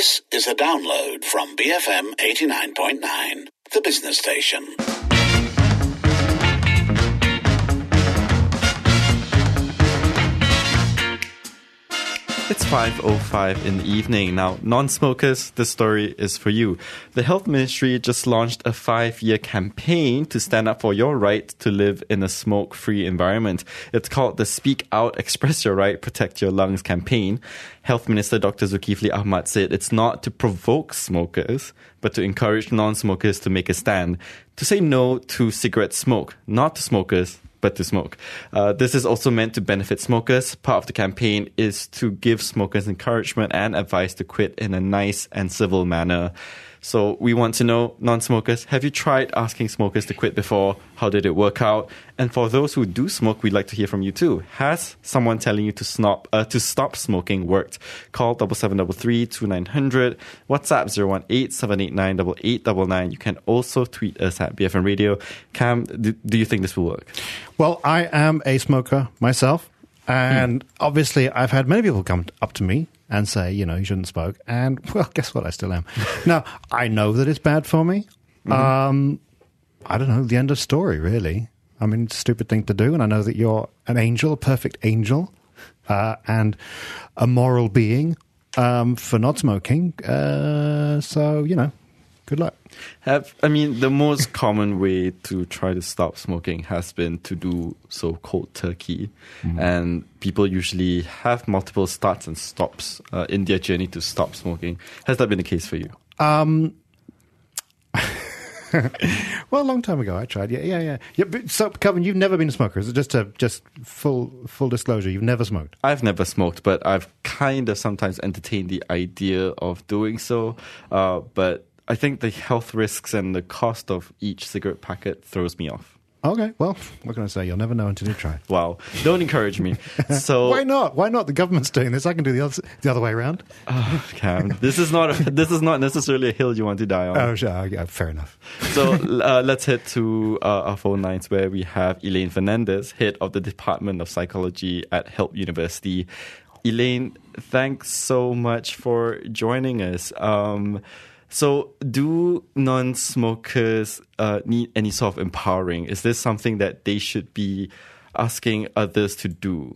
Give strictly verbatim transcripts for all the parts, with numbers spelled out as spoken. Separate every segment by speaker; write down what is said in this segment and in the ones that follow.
Speaker 1: This is a download from B F M eighty-nine point nine, the business station.
Speaker 2: It's five oh five in the evening. Now, non-smokers, this story is for you. The Health Ministry just launched a five-year campaign to stand up for your right to live in a smoke-free environment. It's called the Speak Out, Express Your Right, Protect Your Lungs campaign. Health Minister Doctor Zulkifli Ahmad said it's not to provoke smokers, but to encourage non-smokers to make a stand, to say no to cigarette smoke, not to smokers, but to smoke. Uh, this is also meant to benefit smokers. Part of the campaign is to give smokers encouragement and advice to quit in a nice and civil manner. So we want to know, non-smokers, have you tried asking smokers to quit before? How did it work out? And for those who do smoke, we'd like to hear from you too. Has someone telling you to stop uh, to stop smoking worked? Call double seven double three two nine hundred. WhatsApp zero one eight seven eight nine eight eight nine nine. You can also tweet us at B F M Radio. Cam, do, do you think this will work?
Speaker 3: Well, I am a smoker myself, and hmm. obviously I've had many people come up to me and say, you know, you shouldn't smoke. And, well, guess what? I still am. Now, I know that it's bad for me. Mm-hmm. Um, I don't know, the end of story, really. I mean, it's a stupid thing to do, and I know that you're an angel, a perfect angel, uh, and a moral being um, for not smoking. Uh, so, you know, good luck.
Speaker 2: Have I mean, the most common way to try to stop smoking has been to do so cold turkey. Mm. And people usually have multiple starts and stops uh, in their journey to stop smoking. Has that been the case for you?
Speaker 3: Um, well, a long time ago I tried. Yeah, yeah, yeah. yeah but, so, Kelvin, you've never been a smoker. Is it just a, just full full disclosure? You've never smoked?
Speaker 2: I've never smoked, but I've kind of sometimes entertained the idea of doing so. Uh, but I think the health risks and the cost of each cigarette packet throws me off.
Speaker 3: Okay, well, what can I say? You'll never know until you try.
Speaker 2: Wow, don't encourage me. So
Speaker 3: why not? Why not? The government's doing this. I can do the other the other way around.
Speaker 2: Oh, Cam, this is not a, this is not necessarily a hill you want to die on.
Speaker 3: Oh, sure. Yeah, fair enough.
Speaker 2: So uh, let's head to uh, our phone lines where we have Elaine Fernandez, head of the Department of Psychology at Help University. Elaine, thanks so much for joining us. Um, So do non-smokers uh, need any sort of empowering? Is this something that they should be asking others to do?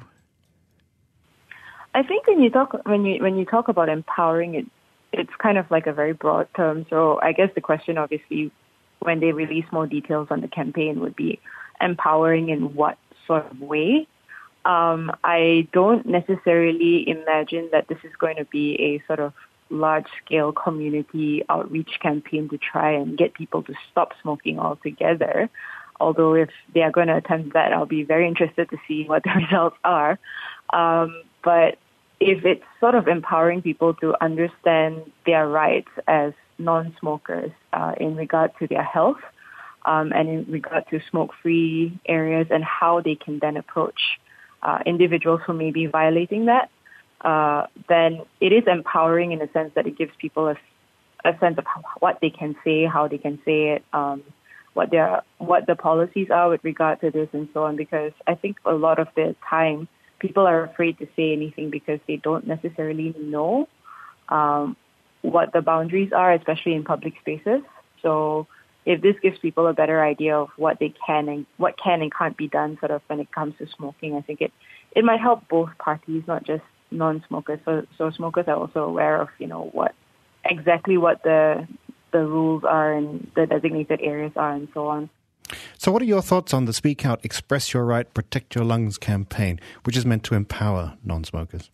Speaker 4: I think when you talk when you when you talk about empowering, it it's kind of like a very broad term. So I guess the question, obviously, when they release more details on the campaign, would be empowering in what sort of way? Um, I don't necessarily imagine that this is going to be a sort of large-scale community outreach campaign to try and get people to stop smoking altogether. Although if they are going to attempt that, I'll be very interested to see what the results are. Um, but if it's sort of empowering people to understand their rights as non-smokers uh, in regard to their health um, and in regard to smoke-free areas and how they can then approach uh, individuals who may be violating that, Uh, then it is empowering in the sense that it gives people a, a sense of how, what they can say, how they can say it, um, what their what the policies are with regard to this and so on. Because I think a lot of the time people are afraid to say anything because they don't necessarily know um, what the boundaries are, especially in public spaces. So if this gives people a better idea of what they can and what can and can't be done, sort of when it comes to smoking, I think it it might help both parties, not just non-smokers. So, so smokers are also aware of, you know, what exactly what the the rules are and the designated areas are and so on.
Speaker 3: So what are your thoughts on the Speak Out, Express Your Right, Protect Your Lungs campaign, which is meant to empower non-smokers?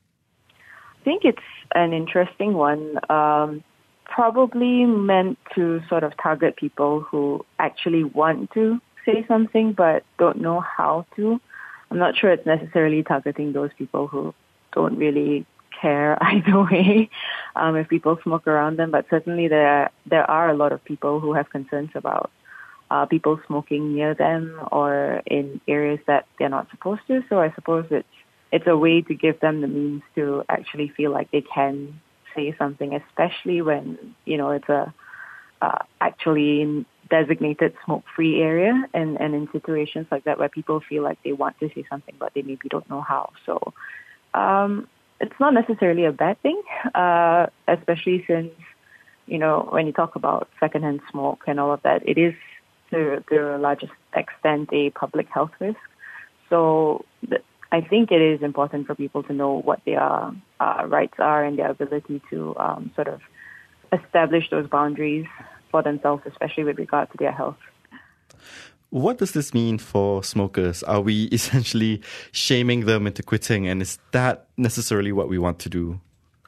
Speaker 4: I think it's an interesting one. Um, probably meant to sort of target people who actually want to say something but don't know how to. I'm not sure it's necessarily targeting those people who don't really care either way um, if people smoke around them, but certainly there there are a lot of people who have concerns about uh, people smoking near them or in areas that they're not supposed to. So I suppose it's it's a way to give them the means to actually feel like they can say something, especially when, you know, it's a uh, actually designated smoke-free area and, and in situations like that where people feel like they want to say something but they maybe don't know how. So um, it's not necessarily a bad thing, uh, especially since, you know, when you talk about secondhand smoke and all of that, it is to, to a largest extent a public health risk. So th- I think it is important for people to know what their uh, rights are and their ability to um, sort of establish those boundaries for themselves, especially with regard to their health.
Speaker 2: What does this mean for smokers? Are we essentially shaming them into quitting, and is that necessarily what we want to do?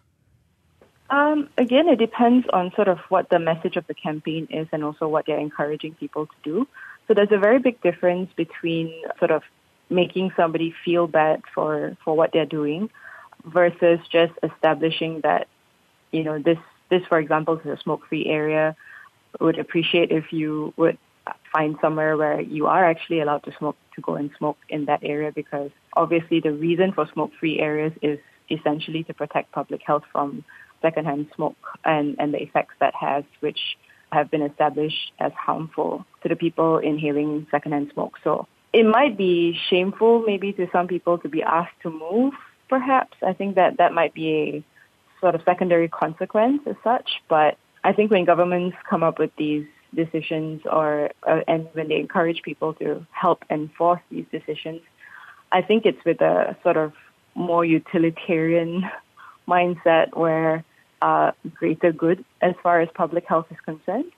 Speaker 4: Um, again, it depends on sort of what the message of the campaign is and also what they're encouraging people to do. So there's a very big difference between sort of making somebody feel bad for, for what they're doing versus just establishing that, you know, this, this, for example, is a smoke-free area. Would appreciate if you would find somewhere where you are actually allowed to smoke, to go and smoke in that area, because obviously the reason for smoke-free areas is essentially to protect public health from secondhand smoke and, and the effects that has, which have been established as harmful to the people inhaling secondhand smoke. So it might be shameful maybe to some people to be asked to move, perhaps. I think that that might be a sort of secondary consequence as such. But I think when governments come up with these decisions or uh, and when they encourage people to help enforce these decisions, I think it's with a sort of more utilitarian mindset where uh, greater good as far as public health is concerned.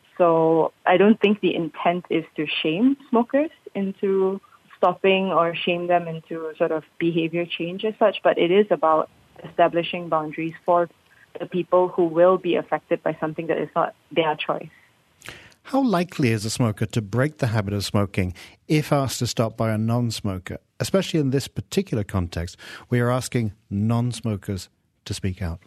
Speaker 4: So I don't think the intent is to shame smokers into stopping or shame them into sort of behavior change as such, but it is about establishing boundaries for the people who will be affected by something that is not their choice.
Speaker 3: How likely is a smoker to break the habit of smoking if asked to stop by a non-smoker? Especially in this particular context, we are asking non-smokers to speak out.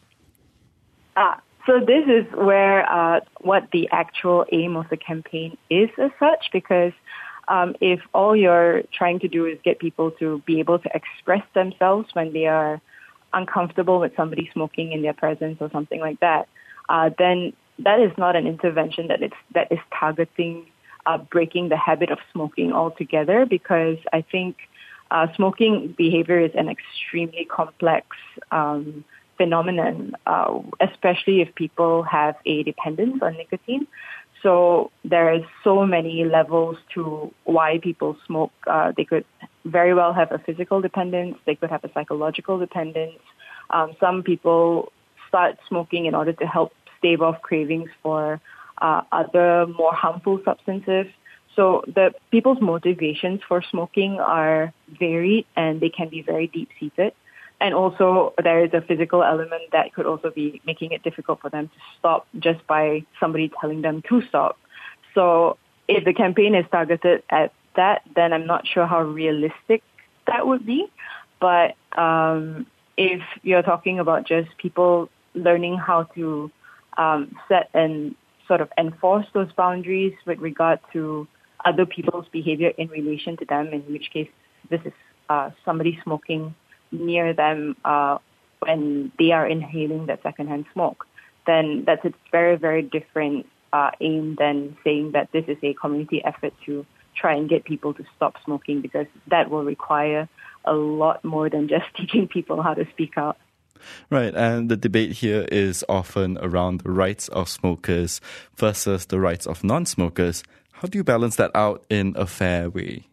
Speaker 4: Ah, so this is where uh, what the actual aim of the campaign is as such, because um, if all you're trying to do is get people to be able to express themselves when they are uncomfortable with somebody smoking in their presence or something like that, uh, then that is not an intervention that it's that is targeting uh, breaking the habit of smoking altogether, because I think uh, smoking behavior is an extremely complex um, phenomenon, uh, especially if people have a dependence on nicotine. So there is so many levels to why people smoke. Uh, they could very well have a physical dependence. They could have a psychological dependence. Um, some people start smoking in order to help stave off cravings for uh, other more harmful substances. So the people's motivations for smoking are varied and they can be very deep-seated. And also there is a physical element that could also be making it difficult for them to stop just by somebody telling them to stop. So if the campaign is targeted at that, then I'm not sure how realistic that would be. But um, if you're talking about just people learning how to um, set and sort of enforce those boundaries with regard to other people's behavior in relation to them, in which case this is uh, somebody smoking near them uh, when they are inhaling that secondhand smoke, then that's a very, very different uh, aim than saying that this is a community effort to try and get people to stop smoking, because that will require a lot more than just teaching people how to speak out.
Speaker 2: Right, and the debate here is often around the rights of smokers versus the rights of non-smokers. How do you balance that out in a fair way?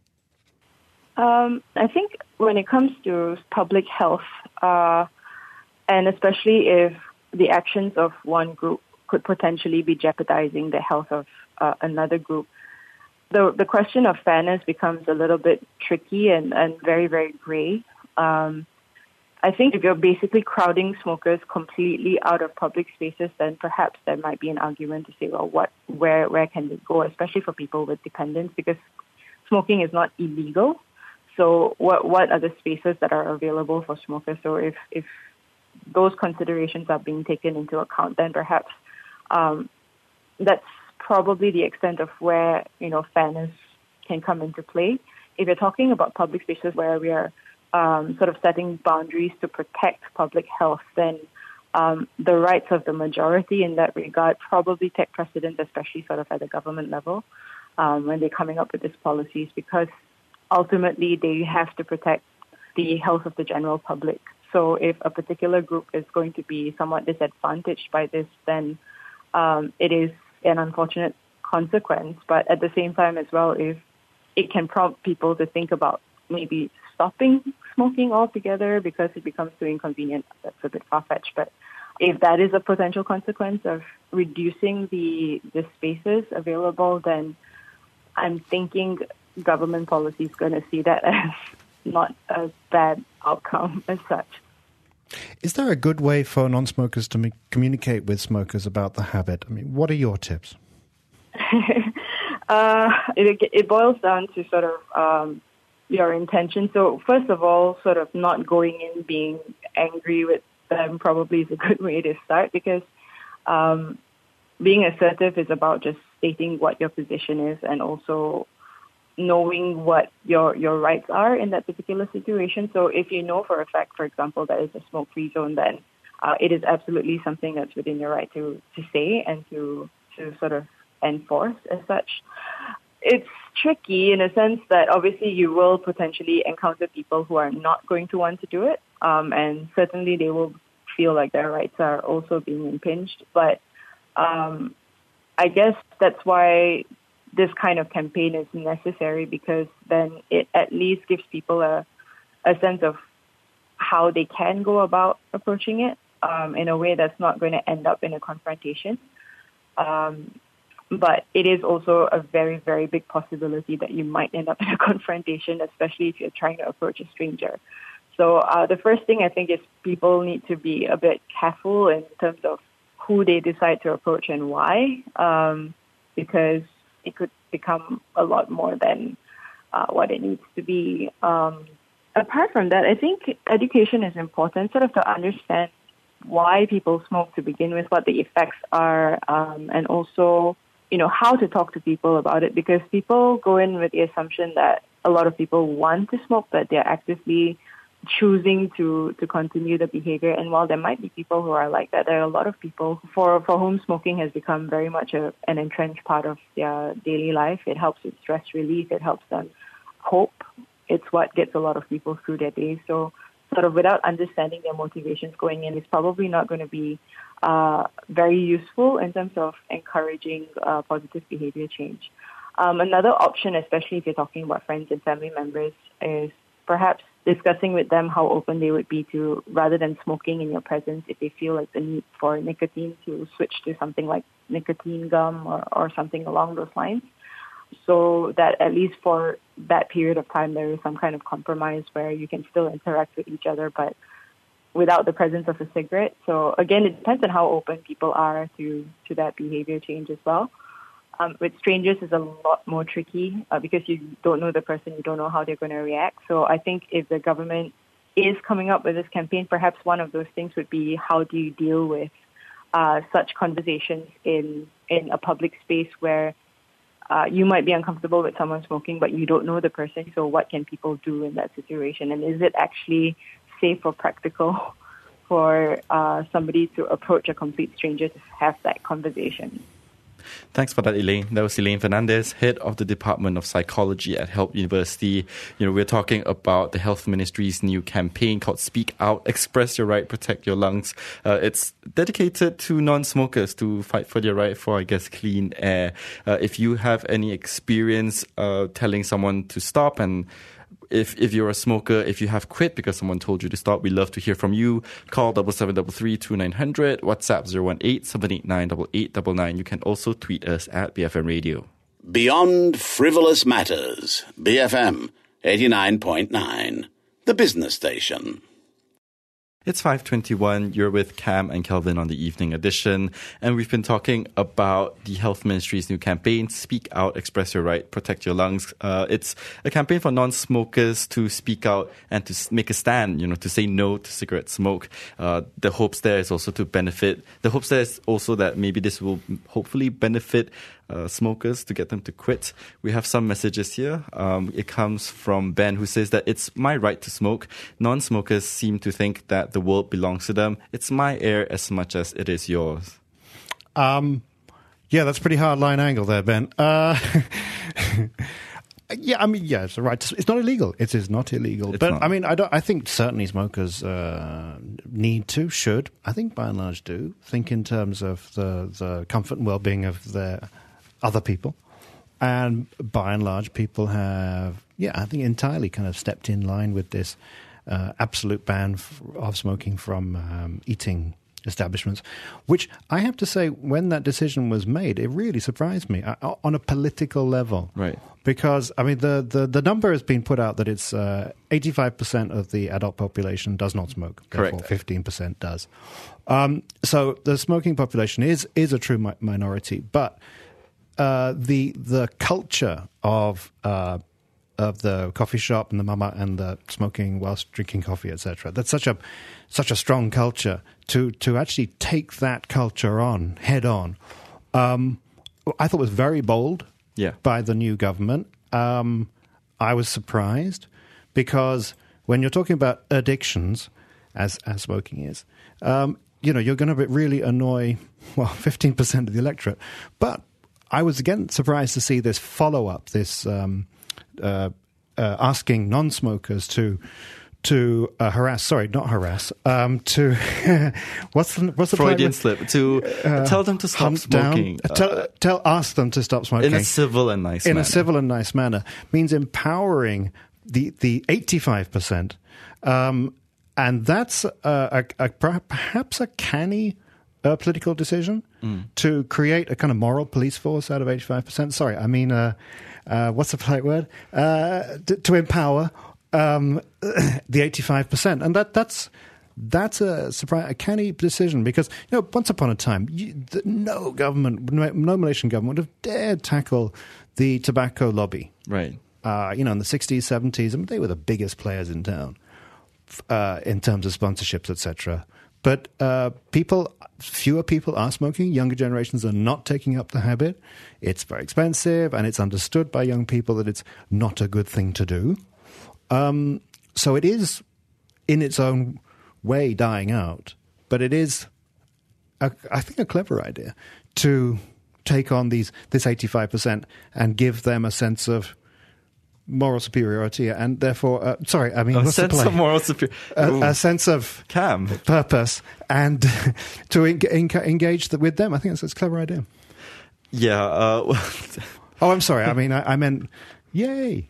Speaker 4: Um, I think when it comes to public health, uh, and especially if the actions of one group could potentially be jeopardizing the health of uh, another group, the the question of fairness becomes a little bit tricky and, and very, very gray. Um, I think if you're basically crowding smokers completely out of public spaces, then perhaps there might be an argument to say, well, what, where, where can they go, especially for people with dependence, because smoking is not illegal. So what, what are the spaces that are available for smokers? So if, if those considerations are being taken into account, then perhaps um, that's probably the extent of where, you know, fairness can come into play. If you're talking about public spaces where we are Um, sort of setting boundaries to protect public health, then um, the rights of the majority in that regard probably take precedence, especially sort of at the government level um, when they're coming up with these policies, because ultimately they have to protect the health of the general public. So if a particular group is going to be somewhat disadvantaged by this, then um, it is an unfortunate consequence. But at the same time as well, if it can prompt people to think about maybe stopping smoking altogether because it becomes too inconvenient, that's a bit far-fetched. But if that is a potential consequence of reducing the the spaces available, then I'm thinking government policy is going to see that as not a bad outcome as such.
Speaker 3: Is there a good way for non-smokers to me- communicate with smokers about the habit? I mean, what are your tips?
Speaker 4: uh, it, it boils down to sort of um, your intention. So first of all, sort of not going in being angry with them probably is a good way to start, because um, being assertive is about just stating what your position is and also knowing what your your rights are in that particular situation. So if you know for a fact, for example, that it's a smoke-free zone, then uh, it is absolutely something that's within your right to, to say and to, to sort of enforce as such. It's tricky in a sense that obviously you will potentially encounter people who are not going to want to do it, um, and certainly they will feel like their rights are also being impinged. But um, I guess that's why this kind of campaign is necessary, because then it at least gives people a, a sense of how they can go about approaching it um, in a way that's not going to end up in a confrontation. Um, but it is also a very, very big possibility that you might end up in a confrontation, especially if you're trying to approach a stranger. So uh, the first thing I think is people need to be a bit careful in terms of who they decide to approach and why, um, because it could become a lot more than uh, what it needs to be. Um, apart from that, I think education is important, sort of to understand why people smoke to begin with, what the effects are, um, and also, you know, how to talk to people about it, because people go in with the assumption that a lot of people want to smoke, but they're actively choosing to, to continue the behavior. And while there might be people who are like that, there are a lot of people for, for whom smoking has become very much a, an entrenched part of their daily life. It helps with stress relief. It helps them cope. It's what gets a lot of people through their days. So sort of without understanding their motivations going in, it's probably not going to be uh, very useful in terms of encouraging uh, positive behavior change. Um, another option, especially if you're talking about friends and family members, is perhaps discussing with them how open they would be to, rather than smoking in your presence, if they feel like the need for nicotine, to switch to something like nicotine gum or, or something along those lines, so that at least for that period of time there is some kind of compromise where you can still interact with each other but without the presence of a cigarette. So again, it depends on how open people are to, to that behavior change as well. Um, with strangers is a lot more tricky uh, because you don't know the person, you don't know how they're going to react. So I think if the government is coming up with this campaign, perhaps one of those things would be, how do you deal with uh, such conversations in, in a public space where uh, you might be uncomfortable with someone smoking, but you don't know the person. So what can people do in that situation? And is it actually safe or practical for uh, somebody to approach a complete stranger to have that conversation?
Speaker 2: Thanks for that, Elaine. That was Elaine Fernandez, head of the Department of Psychology at Help University. You know, we're talking about the Health Ministry's new campaign called Speak Out, Express Your Right, Protect Your Lungs. Uh, it's dedicated to non-smokers to fight for their right for, I guess, clean air. Uh, if you have any experience uh, telling someone to stop, and If if you're a smoker, if you have quit because someone told you to stop, we love to hear from you. Call seven seven three three, two nine zero zero, WhatsApp zero one eight, seven eight nine, eight eight nine nine. You can also tweet us at B F M Radio.
Speaker 1: Beyond Frivolous Matters, B F M eighty-nine point nine, the business station.
Speaker 2: It's five twenty-one. You're with Cam and Kelvin on the evening edition, and we've been talking about the Health Ministry's new campaign, Speak Out, Express Your Right, Protect Your Lungs. Uh, it's a campaign for non-smokers to speak out and to make a stand, you know, to say no to cigarette smoke. Uh, the hopes there is also to benefit, the hopes there is also that maybe this will hopefully benefit Uh, smokers, to get them to quit. We have some messages here. Um, it comes from Ben, who says that it's my right to smoke. Non-smokers seem to think that the world belongs to them. It's my air as much as it is yours.
Speaker 3: Um, yeah, that's a pretty hard line angle there, Ben. Uh, Yeah, I mean, yeah, it's right. It's not illegal. It is not illegal.
Speaker 2: It's
Speaker 3: but
Speaker 2: not.
Speaker 3: I mean, I don't. I think certainly smokers uh, need to, should. I think by and large do think in terms of the the comfort and well-being of their other people, and by and large, people have, yeah, I think entirely kind of stepped in line with this uh, absolute ban f- of smoking from um, eating establishments, which I have to say, when that decision was made, it really surprised me uh, on a political level.
Speaker 2: Right.
Speaker 3: Because, I mean, the, the, the number has been put out that it's uh, eighty-five percent of the adult population does not smoke.
Speaker 2: Correct.
Speaker 3: Therefore, fifteen percent does. Um, so the smoking population is, is a true mi- minority. But uh, the the culture of uh, of the coffee shop and the mama and the smoking whilst drinking coffee, et cetera. That's such a such a strong culture to to actually take that culture on head on. Um, I thought was very bold.
Speaker 2: Yeah.
Speaker 3: By the new government. Um, I was surprised because when you're talking about addictions, as as smoking is, um, you know, you're going to really annoy, well, fifteen percent of the electorate. But I was again surprised to see this follow-up, this um, uh, uh, asking non-smokers to to uh, harass, sorry, not harass, um, to, what's the, what's the
Speaker 2: Freudian
Speaker 3: polite
Speaker 2: slip, to uh, tell them to stop
Speaker 3: hunt
Speaker 2: smoking.
Speaker 3: Down, uh, tell, tell, ask them to stop smoking.
Speaker 2: In a civil and nice
Speaker 3: in
Speaker 2: manner.
Speaker 3: a civil and nice manner means empowering the the eighty-five percent, um, and that's a, a, a, perhaps a canny uh, political decision mm. to create a kind of moral police force out of eighty-five percent. Sorry, I mean, uh, uh, what's the polite word? Uh, to, to empower um, the eighty-five percent, and that that's. That's a surprise, a canny decision because, you know, once upon a time, you, the, no government, no, no Malaysian government would have dared tackle the tobacco lobby.
Speaker 2: Right.
Speaker 3: Uh, you know, in the sixties, seventies, I mean, they were the biggest players in town uh, in terms of sponsorships, et cetera. But uh, people, fewer people are smoking. Younger generations are not taking up the habit. It's very expensive, and it's understood by young people that it's not a good thing to do. Um, so it is, in its own way, dying out, but it is, a, I think, a clever idea to take on these this eighty-five percent and give them a sense of moral superiority, and therefore, uh, sorry, I mean,
Speaker 2: a
Speaker 3: what's the
Speaker 2: sense
Speaker 3: play?
Speaker 2: of moral superiority,
Speaker 3: a, a sense of
Speaker 2: Cam
Speaker 3: purpose, and to en- en- engage the, with them. I think that's, that's a clever idea.
Speaker 2: Yeah. Uh,
Speaker 3: oh, I'm sorry. I mean, I, I meant, yay.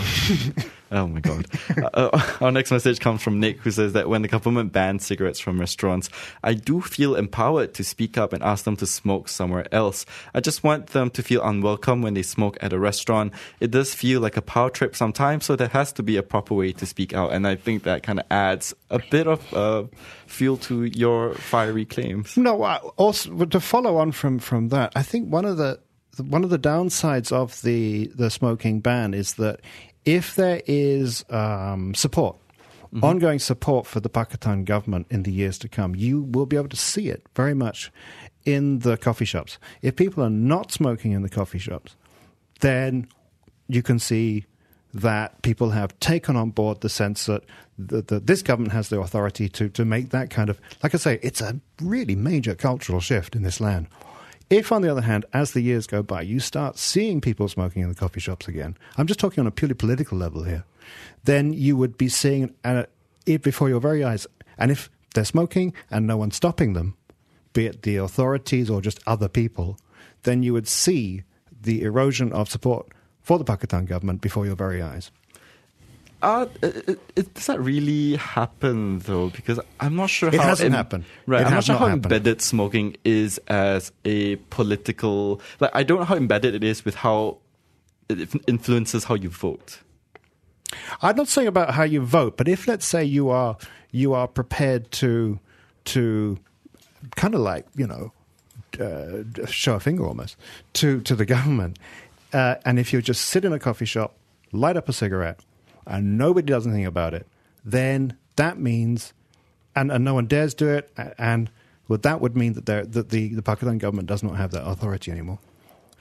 Speaker 2: Oh my god. uh, our next message comes from Nick, who says that when the government bans cigarettes from restaurants, I do feel empowered to speak up and ask them to smoke somewhere else. I just want them to feel unwelcome when they smoke at a restaurant. It does feel like a power trip sometimes, so there has to be a proper way to speak out, and I think that kind of adds a bit of uh, fuel to your fiery claims.
Speaker 3: No, also to follow on from, from that, I think one of the one of the downsides of the the smoking ban is that if there is um, support, mm-hmm. ongoing support for the Pakatan government in the years to come, you will be able to see it very much in the coffee shops. If people are not smoking in the coffee shops, then you can see that people have taken on board the sense that the, the, this government has the authority to, to make that kind of, like I say, it's a really major cultural shift in this land. If, on the other hand, as the years go by, you start seeing people smoking in the coffee shops again, I'm just talking on a purely political level here, then you would be seeing uh, it before your very eyes. And if they're smoking and no one's stopping them, be it the authorities or just other people, then you would see the erosion of support for the Pakatan government before your very eyes.
Speaker 2: Uh, it, it, does that really happen, though? Because I'm not sure
Speaker 3: it
Speaker 2: how...
Speaker 3: It hasn't
Speaker 2: em-
Speaker 3: happened.
Speaker 2: Right,
Speaker 3: it
Speaker 2: I'm not sure
Speaker 3: not
Speaker 2: how
Speaker 3: happened.
Speaker 2: embedded smoking is as a political... Like, I don't know how embedded it is with how it influences how you vote.
Speaker 3: I'm not saying about how you vote, but if, let's say, you are you are prepared to to kind of like, you know, uh, show a finger almost to, to the government, uh, and if you just sit in a coffee shop, light up a cigarette, and nobody does anything about it, then that means, and, and no one dares do it, and well, that would mean that, that the, the Pakistan government does not have that authority anymore.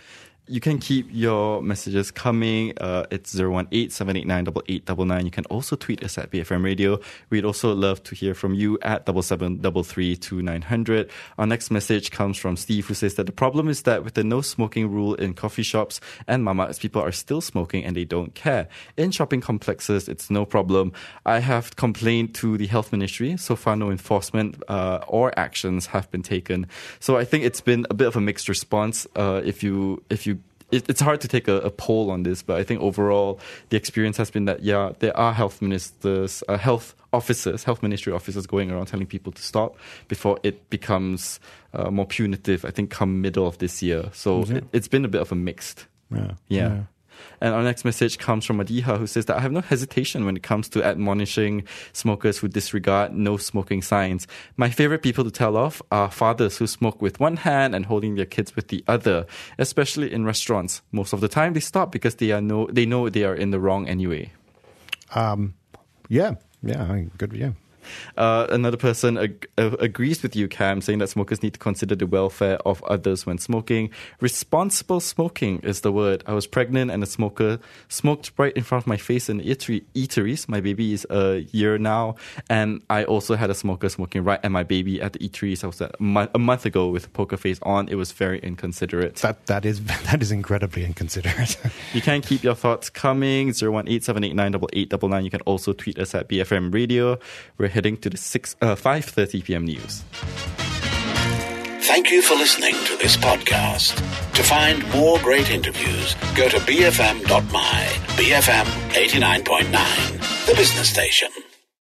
Speaker 2: you can keep your messages coming. Uh, it's zero one eight, seven eight nine, eight eight nine nine. You can also tweet us at B F M Radio. We'd also love to hear from you at seven seven three three two nine zero zero. Our next message comes from Steve, who says that the problem is that with the no smoking rule in coffee shops and mamas, people are still smoking and they don't care. In shopping complexes, it's no problem. I have complained to the health ministry. So far, no enforcement uh, or actions have been taken. So I think it's been a bit of a mixed response. Uh, if you, if you It, it's hard to take a, a poll on this, but I think overall the experience has been that, yeah, there are health ministers, uh, health officers, health ministry officers going around telling people to stop before it becomes uh, more punitive, I think, come middle of this year. So it? It, it's been a bit of a mixed.
Speaker 3: Yeah.
Speaker 2: Yeah.
Speaker 3: yeah.
Speaker 2: And our next message comes from Madiha, who says that I have no hesitation when it comes to admonishing smokers who disregard no smoking signs. My favorite people to tell off are fathers who smoke with one hand and holding their kids with the other, especially in restaurants. Most of the time they stop because they are no, they know they are in the wrong anyway.
Speaker 3: Um, yeah, yeah, I mean, good for you.
Speaker 2: Uh, another person ag- uh, agrees with you, Cam, saying that smokers need to consider the welfare of others when smoking. Responsible smoking is the word. I was pregnant and a smoker smoked right in front of my face in eatery- eateries. My baby is a year now, and I also had a smoker smoking right at my baby at the eateries. I was at a, mo- a month ago with a poker face on. It was very inconsiderate.
Speaker 3: That that is that is incredibly inconsiderate.
Speaker 2: You can keep your thoughts coming. zero one eight, seven eight nine, eight eight nine nine. You can also tweet us at B F M Radio. We're heading to the six, uh, five thirty p.m. news.
Speaker 1: Thank you for listening to this podcast. To find more great interviews, go to b f m dot m y, B F M eighty-nine point nine, the business station.